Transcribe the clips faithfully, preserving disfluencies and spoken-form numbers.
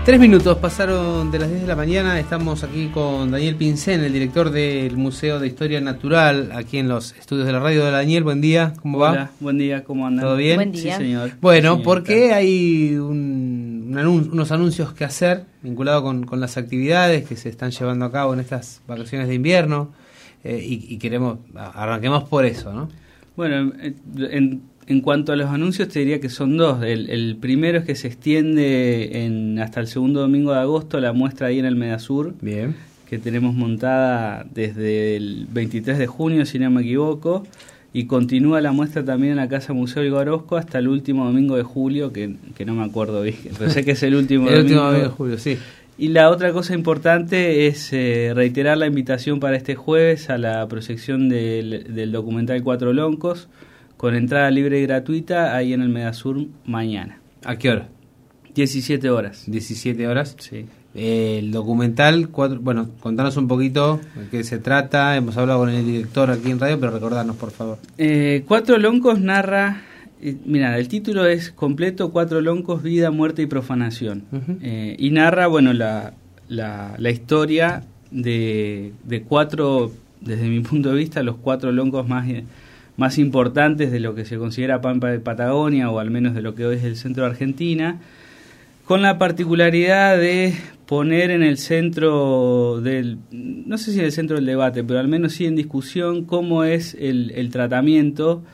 Tres minutos pasaron de las diez de la mañana. Estamos aquí con Daniel Pincén, el director del Museo de Historia Natural, aquí en los estudios de la radio. Hola, Daniel, buen día, ¿cómo va? Hola, buen día, ¿cómo andan? ¿Todo bien? Buen día. Sí, señor. Bueno, Sí, porque claro. hay un, un anun- unos anuncios que hacer vinculados con, con las actividades que se están llevando a cabo en estas vacaciones de invierno, eh, y, y queremos, arranquemos por eso, ¿no? Bueno, en, en cuanto a los anuncios te diría que son dos. El, el primero es que se extiende en, hasta el segundo domingo de agosto la muestra ahí en el Medasur, Bien. que tenemos montada desde el veintitrés de junio, si no me equivoco, y continúa la muestra también en la Casa Museo Vigo Orozco hasta el último domingo de julio, que, que no me acuerdo bien, pero sé que es el último El domingo. último domingo de julio, sí. Y la otra cosa importante es eh, reiterar la invitación para este jueves a la proyección del, del documental Cuatro Loncos, con entrada libre y gratuita ahí en el Medasur mañana. ¿A qué hora? diecisiete horas. diecisiete horas. Sí. Eh, el documental, cuatro, bueno, contanos un poquito de qué se trata. Hemos hablado con el director aquí en radio, pero recordarnos, por favor. Eh, Cuatro Loncos narra, eh, mira, el título es completo, Cuatro Loncos, vida, muerte y profanación. Uh-huh. Eh, y narra, bueno, la, la, la historia de, de cuatro, desde mi punto de vista, los cuatro loncos más, más importantes de lo que se considera Pampa de Patagonia, o al menos de lo que hoy es el centro de Argentina, con la particularidad de poner en el centro del, no sé si en el centro del debate, pero al menos sí en discusión, cómo es el, el tratamiento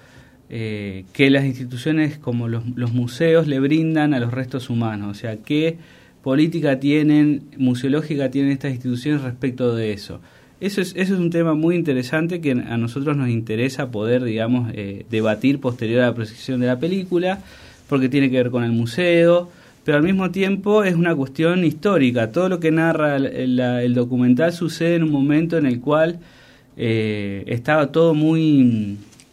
eh, que las instituciones como los, los museos le brindan a los restos humanos. O sea, qué política tienen, museológica tienen estas instituciones respecto de eso. Eso es, eso es un tema muy interesante que a nosotros nos interesa poder, digamos, eh, debatir posterior a la proyección de la película, porque tiene que ver con el museo, pero al mismo tiempo es una cuestión histórica. Todo lo que narra el, la, el documental sucede en un momento en el cual eh, estaba todo muy,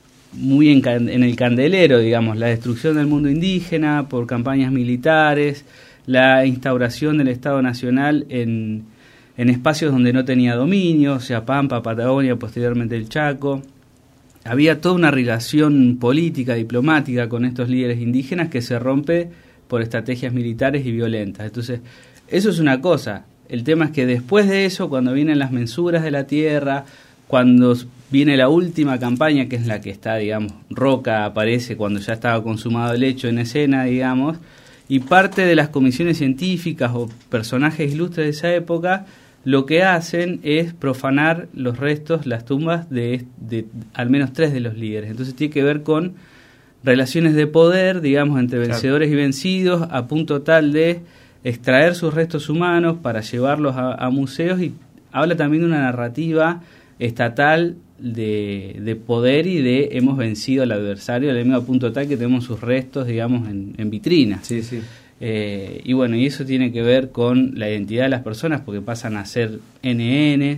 muy en, en el candelero, digamos, la destrucción del mundo indígena por campañas militares, la instauración del Estado Nacional en en espacios donde no tenía dominio, o sea, Pampa, Patagonia, posteriormente el Chaco. Había toda una relación política, diplomática con estos líderes indígenas que se rompe por estrategias militares y violentas. Entonces, eso es una cosa. El tema es que después de eso, cuando vienen las mensuras de la tierra, cuando viene la última campaña, que es la que está, digamos, Roca aparece cuando ya estaba consumado el hecho en escena, digamos, y parte de las comisiones científicas o personajes ilustres de esa época lo que hacen es profanar los restos, las tumbas de, de al menos tres de los líderes. Entonces tiene que ver con relaciones de poder, digamos, entre vencedores y vencidos, a punto tal de extraer sus restos humanos para llevarlos a, a museos, y habla también de una narrativa estatal de, de poder y de hemos vencido al adversario, al mismo punto tal que tenemos sus restos, digamos, en, en vitrina. Sí, sí. Eh, y bueno, y eso tiene que ver con la identidad de las personas, porque pasan a ser ene ene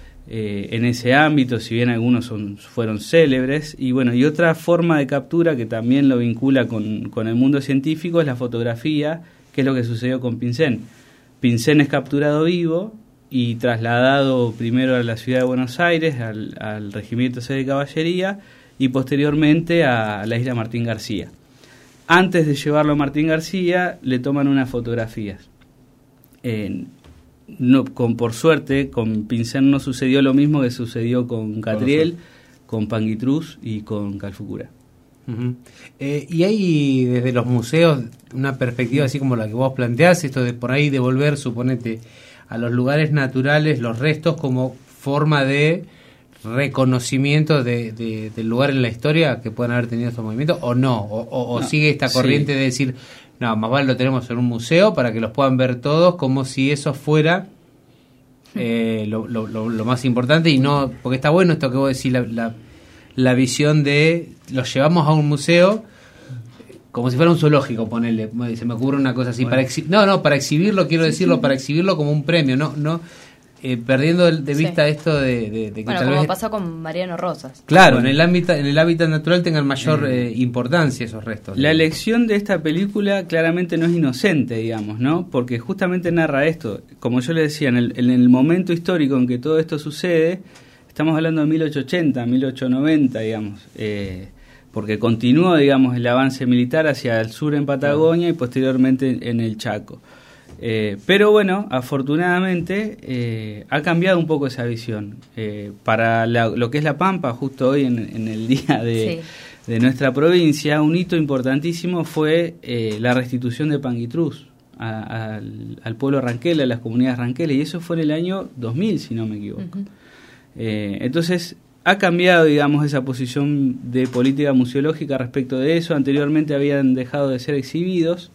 eh, en ese ámbito, si bien algunos son, fueron célebres. Y bueno, y otra forma de captura que también lo vincula con, con el mundo científico es la fotografía, que es lo que sucedió con Pincén. Pincén es capturado vivo y trasladado primero a la ciudad de Buenos Aires, al, al Regimiento C de Caballería, y posteriormente a la isla Martín García. Antes de llevarlo a Martín García, le toman unas fotografías. Eh, no, con, por suerte, con Pincén no sucedió lo mismo que sucedió con Catriel, con Panguitrús y con Calfucurá. Uh-huh. Eh, y hay desde los museos una perspectiva así como la que vos planteás, esto de por ahí devolver, suponete, a los lugares naturales los restos como forma de reconocimiento de, de, del lugar en la historia que puedan haber tenido estos movimientos, o no, o, o, o no, sigue esta corriente sí. de decir, no, más vale lo tenemos en un museo para que los puedan ver todos, como si eso fuera eh, lo, lo, lo, lo más importante, y no, porque está bueno esto que vos decís, la, la, la visión de los llevamos a un museo como si fuera un zoológico, ponerle, se me ocurre una cosa así, bueno. para exhi- no, no, para exhibirlo, quiero sí, decirlo, sí. para exhibirlo como un premio, no, no Eh, perdiendo de vista sí. esto de, de, de que bueno, tal como vez pasó con Mariano Rosas. claro, bueno. en el ámbito en el hábitat natural tengan mayor eh, importancia esos restos. La elección de esta película claramente no es inocente, digamos, ¿no? Porque justamente narra esto, como yo le decía, en el, en el momento histórico en que todo esto sucede, estamos hablando de mil ochocientos ochenta, mil ochocientos noventa, digamos, eh, porque continuó, digamos, el avance militar hacia el sur en Patagonia y posteriormente en el Chaco. Eh, pero bueno, afortunadamente eh, ha cambiado un poco esa visión. Eh, para la, lo que es La Pampa, justo hoy en, en el día de, sí. de nuestra provincia, un hito importantísimo fue eh, la restitución de Panguitruz a, a, al, al pueblo ranquel, a las comunidades ranqueles, y eso fue en el año dos mil, si no me equivoco. Uh-huh. eh, entonces, ha cambiado, digamos, esa posición de política museológica respecto de eso. Anteriormente habían dejado de ser exhibidos.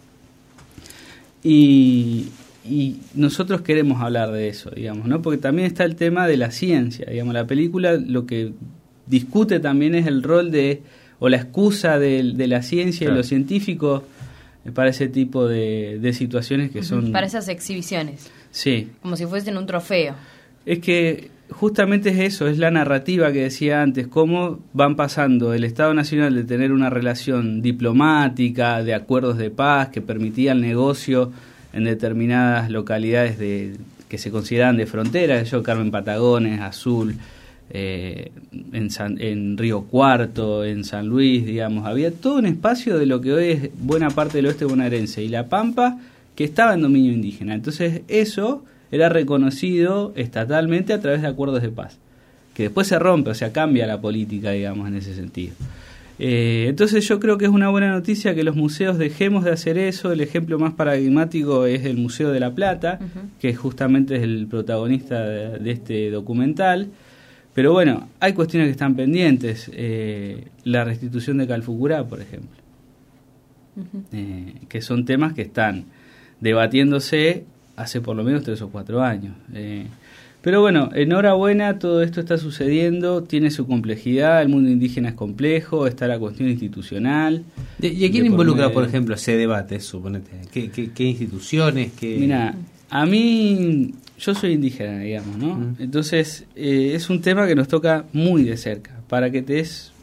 Y, y nosotros queremos hablar de eso, digamos, ¿no? Porque también está el tema de la ciencia, digamos, la película lo que discute también es el rol de, o la excusa de, de la ciencia claro. y los científicos para ese tipo de, de situaciones que uh-huh. son... Para esas exhibiciones. Sí. Como si fuesen un trofeo. Es que justamente es eso, es la narrativa que decía antes, cómo van pasando el Estado Nacional de tener una relación diplomática, de acuerdos de paz que permitía el negocio en determinadas localidades de, que se consideraban de frontera, yo Carmen Patagones, Azul, eh, en, San, en Río Cuarto, en San Luis, digamos, había todo un espacio de lo que hoy es buena parte del oeste bonaerense y La Pampa que estaba en dominio indígena. Entonces eso era reconocido estatalmente a través de acuerdos de paz, que después se rompe, o sea, cambia la política, digamos, en ese sentido. Eh, entonces yo creo que es una buena noticia que los museos dejemos de hacer eso. El ejemplo más paradigmático es el Museo de La Plata, uh-huh. que justamente es el protagonista de, de este documental. Pero bueno, hay cuestiones que están pendientes. Eh, la restitución de Calfucurá, por ejemplo, uh-huh. eh, que son temas que están debatiéndose hace por lo menos tres o cuatro años. Eh, pero bueno, enhorabuena, todo esto está sucediendo, tiene su complejidad, el mundo indígena es complejo, está la cuestión institucional. ¿Y a quién involucra, por, por ejemplo, ese debate, suponete? ¿Qué, qué, qué instituciones? Qué... Mira, a mí, yo soy indígena, digamos, ¿no? Uh-huh. Entonces, eh, es un tema que nos toca muy de cerca, para que te des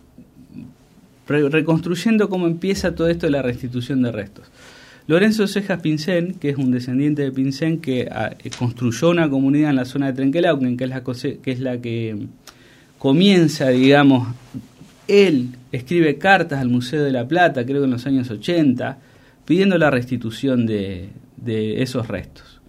re- reconstruyendo cómo empieza todo esto de la restitución de restos. Lorenzo Cejas Pincén, que es un descendiente de Pincén que a, eh, construyó una comunidad en la zona de Trenquelauquen, que es la cose- que es la que comienza, digamos, él escribe cartas al Museo de La Plata, creo que en los años ochenta, pidiendo la restitución de, de esos restos.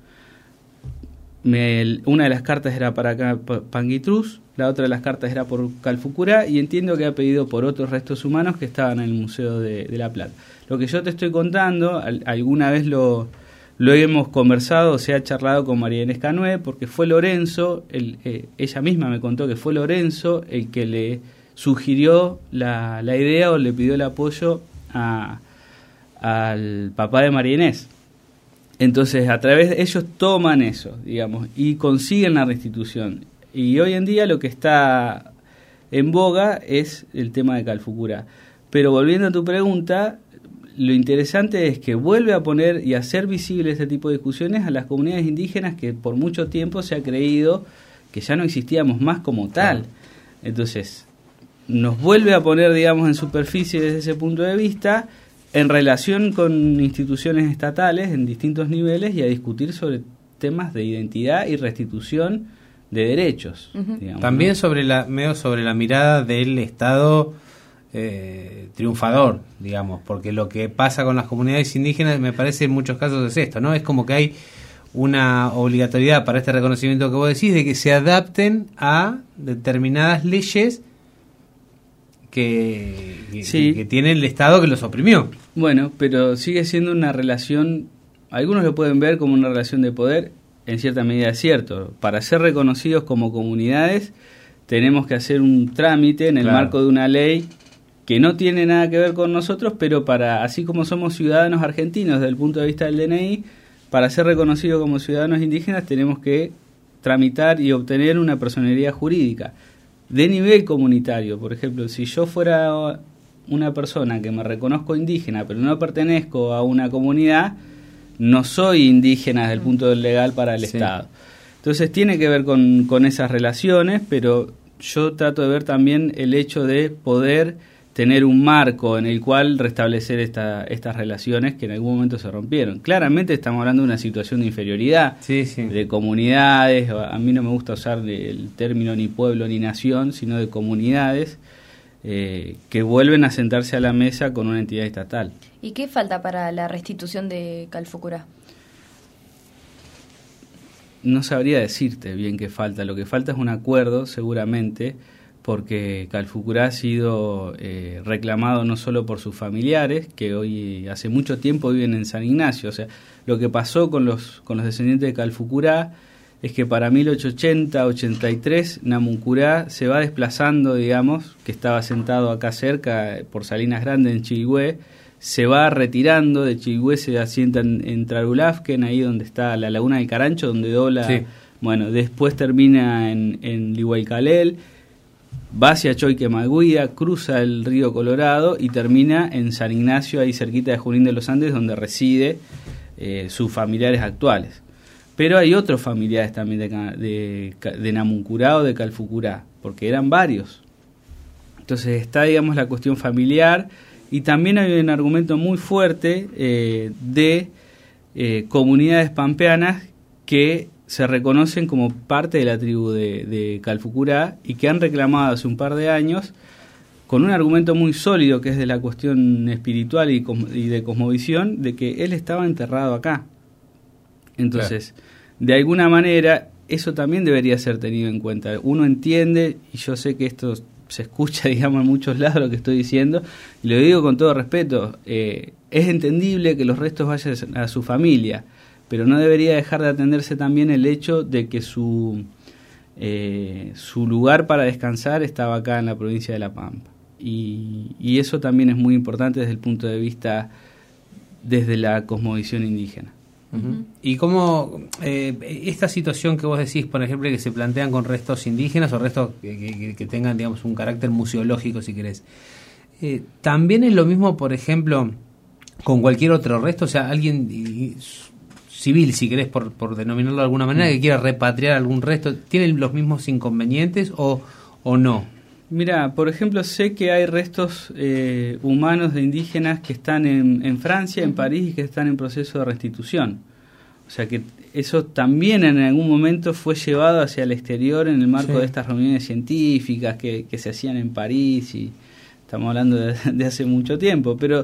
Me, una de las cartas era para acá, Panguitruz, la otra de las cartas era por Calfucurá, y entiendo que ha pedido por otros restos humanos que estaban en el Museo de, de La Plata. Lo que yo te estoy contando, al, alguna vez lo, lo hemos conversado, se ha charlado con María Inés Canué, porque fue Lorenzo, el, eh, ella misma me contó que fue Lorenzo el que le sugirió la, la idea o le pidió el apoyo a, al papá de María Inés. Entonces, a través de ellos toman eso, digamos, y consiguen la restitución. Y hoy en día lo que está en boga es el tema de Calfucurá. Pero volviendo a tu pregunta, lo interesante es que vuelve a poner y hacer visible este tipo de discusiones a las comunidades indígenas que por mucho tiempo se ha creído que ya no existíamos más como tal. Entonces, nos vuelve a poner, digamos, en superficie desde ese punto de vista, en relación con instituciones estatales en distintos niveles y a discutir sobre temas de identidad y restitución de derechos. Uh-huh. Digamos, También ¿no? sobre la medio sobre la mirada del Estado eh, triunfador, digamos, porque lo que pasa con las comunidades indígenas me parece en muchos casos es esto, ¿no? Es como que hay una obligatoriedad para este reconocimiento que vos decís de que se adapten a determinadas leyes que, que, sí. que tiene el Estado que los oprimió. Bueno, pero sigue siendo una relación, algunos lo pueden ver como una relación de poder, en cierta medida es cierto. Para ser reconocidos como comunidades tenemos que hacer un trámite en el claro. marco de una ley que no tiene nada que ver con nosotros, pero para así como somos ciudadanos argentinos desde el punto de vista del D N I, para ser reconocidos como ciudadanos indígenas tenemos que tramitar y obtener una personería jurídica de nivel comunitario. Por ejemplo, si yo fuera una persona que me reconozco indígena pero no pertenezco a una comunidad, no soy indígena desde el punto legal para el sí. Estado. Entonces tiene que ver con, con esas relaciones, pero yo trato de ver también el hecho de poder tener un marco en el cual restablecer esta, estas relaciones que en algún momento se rompieron. Claramente estamos hablando de una situación de inferioridad, sí, sí. de comunidades, a mí no me gusta usar el término ni pueblo ni nación, sino de comunidades eh, que vuelven a sentarse a la mesa con una entidad estatal. ¿Y qué falta para la restitución de Calfucurá? no sabría decirte bien qué falta. Lo que falta es un acuerdo, seguramente, porque Calfucurá ha sido eh, reclamado no solo por sus familiares, que hoy hace mucho tiempo viven en San Ignacio. O sea, lo que pasó con los, con los descendientes de Calfucurá es que para mil ochocientos ochenta, ochenta y tres, Namuncurá se va desplazando, digamos, que estaba sentado acá cerca, por Salinas Grandes, en Chilhué, se va retirando, de Chilhué se asienta en, en Trarulafken, ahí donde está la laguna del Carancho, donde dobla, sí. Bueno, después termina en, en Lihuaycalel, va hacia Choiquemaguía, cruza el río Colorado y termina en San Ignacio, ahí cerquita de Junín de los Andes, donde reside eh, sus familiares actuales. Pero hay otros familiares también de, de, de Namuncurá o de Calfucurá, porque eran varios. Entonces está, digamos, la cuestión familiar, y también hay un argumento muy fuerte eh, de eh, comunidades pampeanas que se reconocen como parte de la tribu de, de Calfucurá y que han reclamado hace un par de años, con un argumento muy sólido que es de la cuestión espiritual y, y de cosmovisión, de que él estaba enterrado acá. Entonces, claro, de alguna manera, eso también debería ser tenido en cuenta. Uno entiende, y yo sé que esto se escucha, digamos, en muchos lados lo que estoy diciendo, y lo digo con todo respeto, eh, es entendible que los restos vayan a su familia, pero no debería dejar de atenderse también el hecho de que su, eh, su lugar para descansar estaba acá en la provincia de La Pampa. Y, y eso también es muy importante desde el punto de vista, desde la cosmovisión indígena. Uh-huh. Y cómo eh, esta situación que vos decís, por ejemplo, que se plantean con restos indígenas o restos que, que, que tengan, digamos, un carácter museológico, si querés, eh, también es lo mismo, por ejemplo, con cualquier otro resto. O sea, alguien y, civil, si querés, por, por denominarlo de alguna manera, que quiera repatriar algún resto, ¿tienen los mismos inconvenientes o, o no? Mira, por ejemplo, sé que hay restos eh, humanos de indígenas que están en, en Francia, en París, y que están en proceso de restitución. O sea que eso también en algún momento fue llevado hacia el exterior en el marco, sí, de estas reuniones científicas que, que se hacían en París, y estamos hablando de, de hace mucho tiempo. Pero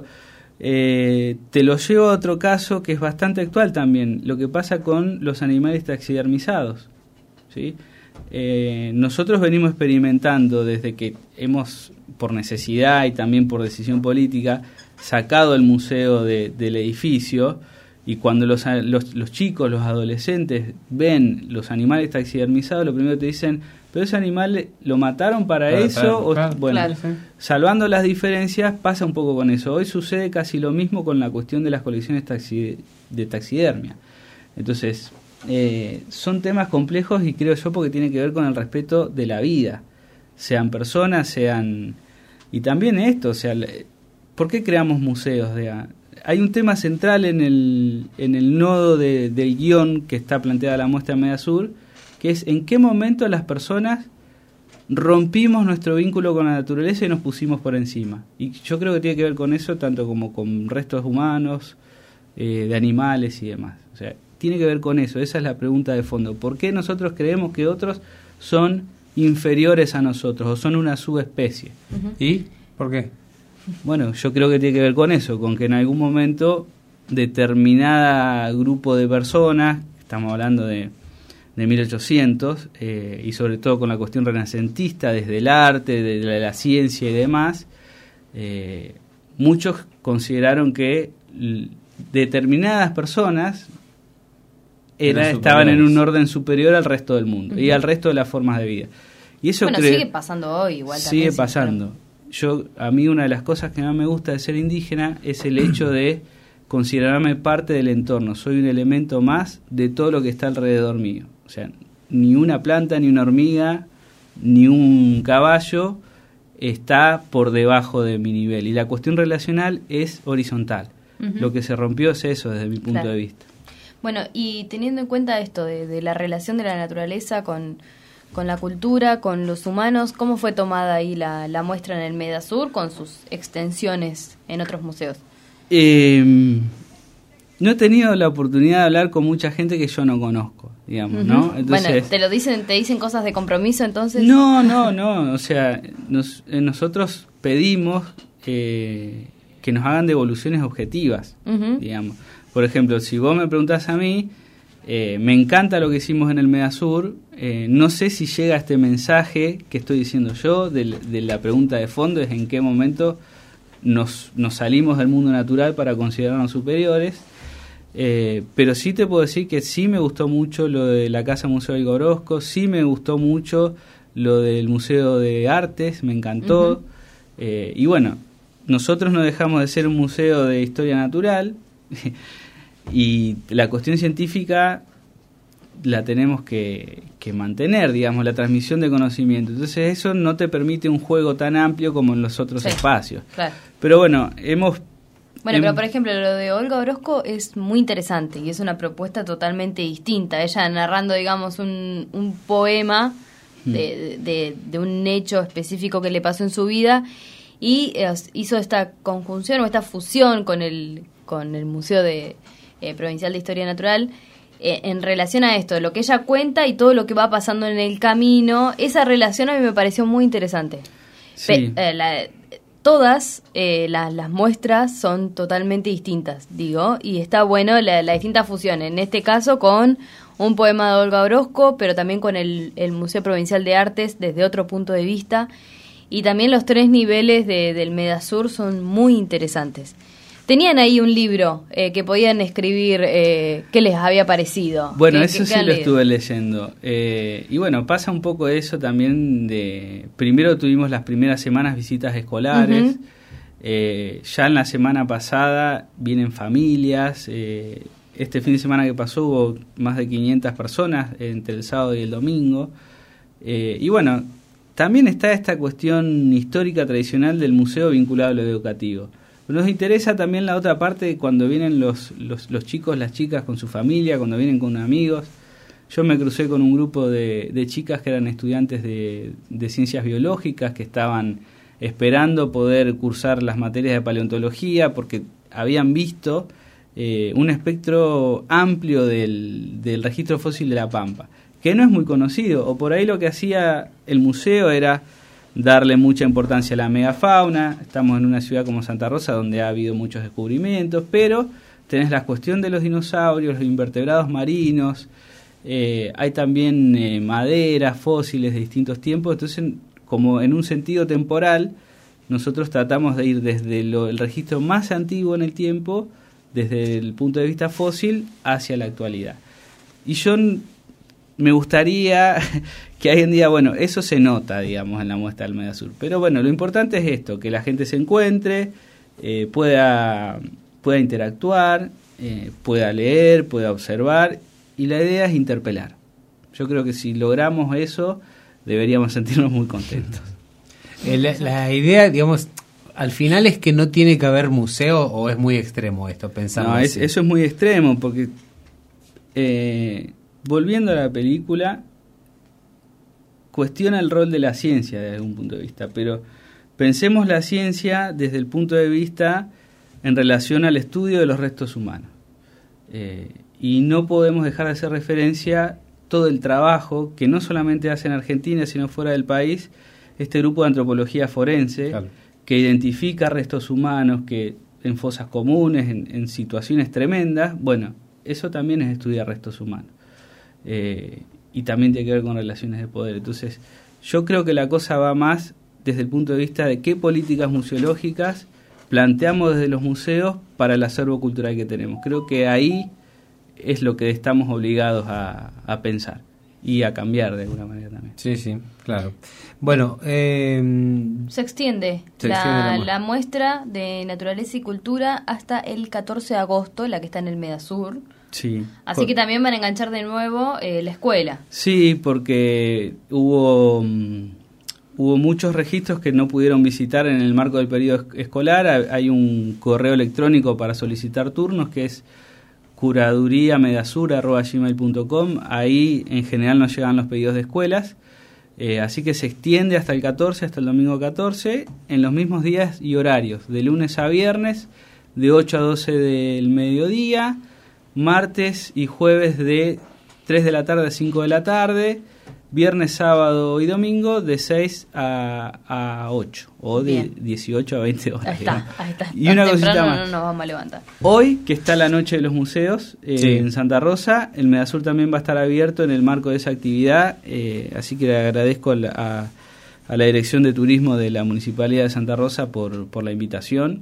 eh, te lo llevo a otro caso que es bastante actual también, lo que pasa con los animales taxidermizados, ¿sí? Eh, nosotros venimos experimentando desde que hemos, por necesidad y también por decisión política, sacado el museo de, del edificio, y cuando los, los, los chicos, los adolescentes ven los animales taxidermizados, lo primero que te dicen, pero ese animal lo mataron para claro, eso, claro, o, claro, bueno, claro, sí. Salvando las diferencias, pasa un poco con eso. Hoy sucede casi lo mismo con la cuestión de las colecciones taxi, de taxidermia. Entonces, Eh, son temas complejos, y creo yo porque tiene que ver con el respeto de la vida, sean personas, sean... Y también esto, o sea, ¿por qué creamos museos? De, hay un tema central en el, en el nodo de, del guión que está planteada la muestra Media Sur, que es en qué momento las personas rompimos nuestro vínculo con la naturaleza y nos pusimos por encima. Y yo creo que tiene que ver con eso, tanto como con restos humanos, eh, de animales y demás. O sea, tiene que ver con eso, esa es la pregunta de fondo. ¿Por qué nosotros creemos que otros son inferiores a nosotros o son una subespecie? Uh-huh. ¿Y por qué? Bueno, yo creo que tiene que ver con eso, con que en algún momento determinada grupo de personas, estamos hablando de, de mil ochocientos, eh, y sobre todo con la cuestión renacentista, desde el arte, de la, la ciencia y demás, eh, muchos consideraron que l- determinadas personas Era, estaban en un orden superior al resto del mundo, uh-huh, y al resto de las formas de vida. Y eso bueno, cre- sigue pasando hoy igual también. Sigue pasando. Yo, a mí una de las cosas que más me gusta de ser indígena es el hecho de considerarme parte del entorno. Soy un elemento más de todo lo que está alrededor mío. O sea, ni una planta, ni una hormiga, ni un caballo está por debajo de mi nivel. Y la cuestión relacional es horizontal. Uh-huh. Lo que se rompió es eso desde mi punto, claro, de vista. Bueno, y teniendo en cuenta esto de, de la relación de la naturaleza con, con la cultura, con los humanos, ¿cómo fue tomada ahí la, la muestra en el Medasur con sus extensiones en otros museos? Eh, no he tenido la oportunidad de hablar con mucha gente que yo no conozco, digamos, uh-huh, ¿no? Entonces, bueno, ¿te lo dicen, te dicen cosas de compromiso entonces? No, no, no, o sea, nos, eh, nosotros pedimos eh, que nos hagan devoluciones objetivas, uh-huh, digamos. Por ejemplo, si vos me preguntás a mí, Eh, me encanta lo que hicimos en el Medasur. Eh, no sé si llega este mensaje que estoy diciendo yo de, de la pregunta de fondo, es en qué momento nos, nos salimos del mundo natural para considerarnos superiores. Eh, pero sí te puedo decir que sí me gustó mucho lo de la Casa Museo Olga Orozco, sí me gustó mucho lo del Museo de Artes, me encantó. Uh-huh. Eh, y bueno, nosotros no dejamos de ser un museo de historia natural. Y la cuestión científica la tenemos que, que mantener, digamos, la transmisión de conocimiento. Entonces eso no te permite un juego tan amplio como en los otros sí, espacios. Claro. Pero bueno, hemos... Bueno, hem... pero por ejemplo, lo de Olga Orozco es muy interesante y es una propuesta totalmente distinta. Ella narrando, digamos, un, un poema de, de, de un hecho específico que le pasó en su vida y eh, hizo esta conjunción o esta fusión con el, con el Museo de... Eh, Provincial de Historia Natural, eh, en relación a esto, lo que ella cuenta y todo lo que va pasando en el camino. Esa relación a mí me pareció muy interesante. Sí. Pe- eh, la, todas eh, la, las muestras son totalmente distintas, digo, y está bueno la, la distinta fusión, en este caso con un poema de Olga Orozco, pero también con el, el Museo Provincial de Artes desde otro punto de vista, y también los tres niveles de, del Medasur son muy interesantes. Tenían ahí un libro eh, que podían escribir eh, qué les había parecido. Bueno, ¿Qué, eso qué, sí qué lo leído? estuve leyendo. Eh, y bueno, pasa un poco eso también de... Primero tuvimos las primeras semanas visitas escolares. Uh-huh. eh, ya en la semana pasada vienen familias. Eh, este fin de semana que pasó hubo más de quinientas personas entre el sábado y el domingo. Eh, y bueno, también está esta cuestión histórica tradicional del museo vinculado a lo educativo. Nos interesa también la otra parte cuando vienen los, los, los chicos, las chicas con su familia, cuando vienen con amigos. Yo me crucé con un grupo de, de chicas que eran estudiantes de, de ciencias biológicas, que estaban esperando poder cursar las materias de paleontología porque habían visto eh, un espectro amplio del, del registro fósil de la Pampa, que no es muy conocido, o por ahí lo que hacía el museo era darle mucha importancia a la megafauna. Estamos en una ciudad como Santa Rosa donde ha habido muchos descubrimientos, pero tenés la cuestión de los dinosaurios, los invertebrados marinos, eh, hay también eh, maderas, fósiles de distintos tiempos. Entonces, como en un sentido temporal, nosotros tratamos de ir desde lo, el registro más antiguo en el tiempo, desde el punto de vista fósil, hacia la actualidad. Y yo me gustaría que hoy en día, bueno, eso se nota, digamos, en la muestra del Medasur. Pero bueno, lo importante es esto, que la gente se encuentre, eh, pueda, pueda interactuar, eh, pueda leer, pueda observar, y la idea es interpelar. Yo creo que si logramos eso, deberíamos sentirnos muy contentos. La, la idea, digamos, al final es que no tiene que haber museo, o es muy extremo esto, pensando No, es, así. eso es muy extremo, porque eh, volviendo a la película, cuestiona el rol de la ciencia desde algún punto de vista, pero pensemos la ciencia desde el punto de vista en relación al estudio de los restos humanos. Eh, y no podemos dejar de hacer referencia todo el trabajo que no solamente hace en Argentina, sino fuera del país, este grupo de antropología forense, claro, que identifica restos humanos que en fosas comunes, en, en situaciones tremendas. Bueno, eso también es estudiar restos humanos. Eh, y también tiene que ver con relaciones de poder. Entonces, yo creo que la cosa va más desde el punto de vista de qué políticas museológicas planteamos desde los museos para el acervo cultural que tenemos. Creo que ahí es lo que estamos obligados a, a pensar y a cambiar de alguna manera también. Sí, sí, claro. Bueno, eh, se extiende, se la, extiende la, muestra. la muestra de naturaleza y cultura hasta el catorce de agosto, la que está en el Medasur. Sí. Así Por... que también van a enganchar de nuevo eh, la escuela. Sí, porque hubo um, hubo muchos registros que no pudieron visitar en el marco del periodo escolar. Hay un correo electrónico para solicitar turnos que es curaduría medasur arroba gmail punto com. Ahí en general nos llegan los pedidos de escuelas. Eh, así que se extiende hasta el catorce, hasta el domingo catorce, en los mismos días y horarios, de lunes a viernes, de ocho a doce del mediodía, martes y jueves de tres de la tarde a cinco de la tarde, viernes, sábado y domingo de seis a, a ocho o de Bien. dieciocho a veinte horas. Ahí está, ahí está. Y Tan una temprano cosita más. No nos vamos a levantar. Hoy, que está la Noche de los Museos eh, Sí. en Santa Rosa, el Medasur también va a estar abierto en el marco de esa actividad, eh, así que le agradezco a la, a, a la Dirección de Turismo de la Municipalidad de Santa Rosa por, por la invitación,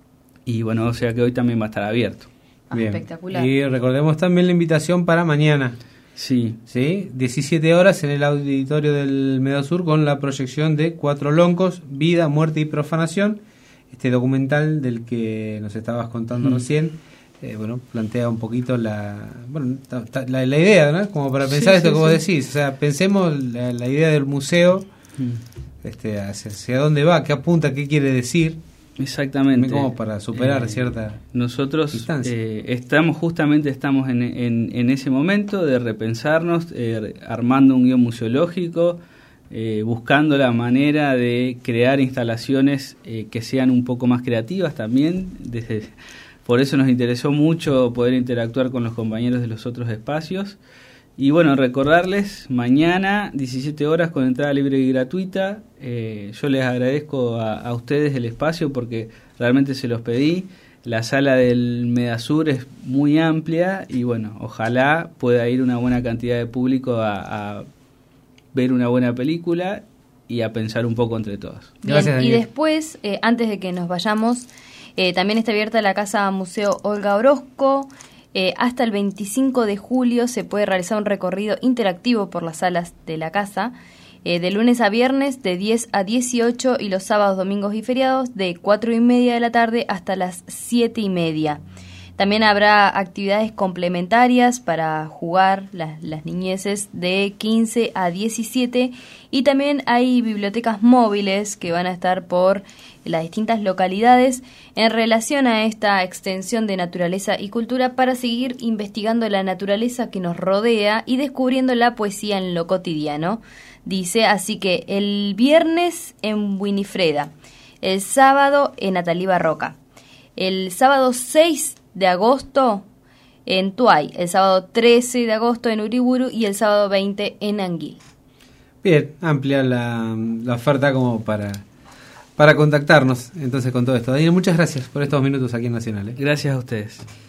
y bueno, o sea que hoy también va a estar abierto. Ah, Bien. espectacular. Y recordemos también la invitación para mañana, Sí, ¿sí? diecisiete horas en el auditorio del Medasur con la proyección de Cuatro Loncos, Vida, Muerte y Profanación, este documental del que nos estabas contando Mm. recién. Eh, bueno, plantea un poquito la bueno ta- ta- la, la idea, ¿no? Como para pensar Sí, esto sí, que vos sí. decís, o sea, pensemos la, la idea del museo, mm, este, hacia, hacia dónde va, qué apunta, qué quiere decir, exactamente. como para superar Eh, cierta Nosotros distancia. eh, estamos justamente estamos en, en, en ese momento de repensarnos, eh, armando un guión museológico, eh, buscando la manera de crear instalaciones eh, que sean un poco más creativas también. Desde, por eso nos interesó mucho poder interactuar con los compañeros de los otros espacios. Y bueno, recordarles, mañana, diecisiete horas con entrada libre y gratuita. Eh, yo les agradezco a, a ustedes el espacio porque realmente se los pedí. La sala del Medasur es muy amplia y bueno, ojalá pueda ir una buena cantidad de público a, a ver una buena película y a pensar un poco entre todos. Bien, Gracias, y Daniel. después, eh, antes de que nos vayamos, eh, también está abierta la Casa Museo Olga Orozco. Eh, hasta el veinticinco de julio se puede realizar un recorrido interactivo por las salas de la casa, eh, de lunes a viernes de diez a dieciocho y los sábados, domingos y feriados de cuatro y media de la tarde hasta las siete y media. También habrá actividades complementarias para jugar las, las niñeces de quince a diecisiete y también hay bibliotecas móviles que van a estar por las distintas localidades en relación a esta extensión de naturaleza y cultura para seguir investigando la naturaleza que nos rodea y descubriendo la poesía en lo cotidiano. Dice, así que el viernes en Winifreda, el sábado en Natalí Barroca, el sábado seis de agosto en Tuay, el sábado trece de agosto en Uriburu y el sábado veinte en Anguil. Bien, amplia la, la oferta como para, para contactarnos entonces con todo esto. Daniel, muchas gracias por estos minutos aquí en Nacional, ¿eh? Gracias a ustedes.